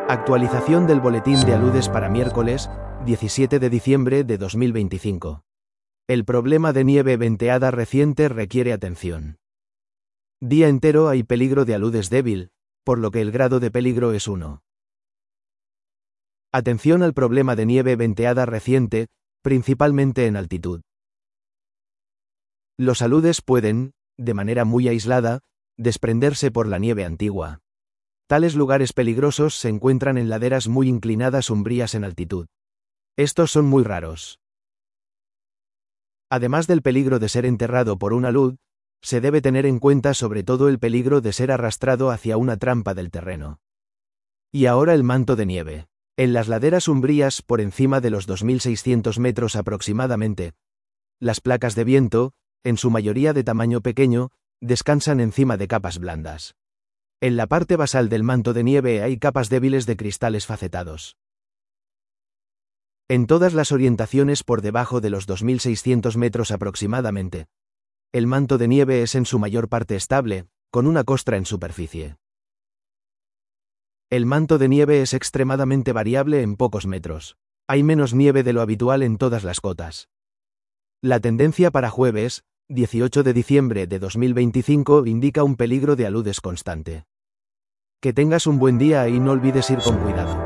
Actualización del boletín de aludes para miércoles, 17 de diciembre de 2025. El problema de nieve venteada reciente requiere atención. Día entero hay peligro de aludes débil, por lo que el grado de peligro es 1. Atención al problema de nieve venteada reciente, principalmente en altitud. Los aludes pueden, de manera muy aislada, desprenderse por la nieve antigua. Tales lugares peligrosos se encuentran en laderas muy inclinadas umbrías en altitud. Estos son muy raros. Además del peligro de ser enterrado por un alud, se debe tener en cuenta sobre todo el peligro de ser arrastrado hacia una trampa del terreno. Y ahora el manto de nieve. En las laderas umbrías por encima de los 2.600 metros aproximadamente, las placas de viento, en su mayoría de tamaño pequeño, descansan encima de capas blandas. En la parte basal del manto de nieve hay capas débiles de cristales facetados. En todas las orientaciones por debajo de los 2.600 metros aproximadamente, el manto de nieve es en su mayor parte estable, con una costra en superficie. El manto de nieve es extremadamente variable en pocos metros. Hay menos nieve de lo habitual en todas las cotas. La tendencia para jueves, 18 de diciembre de 2025, indica un peligro de aludes constante. Que tengas un buen día y no olvides ir con cuidado.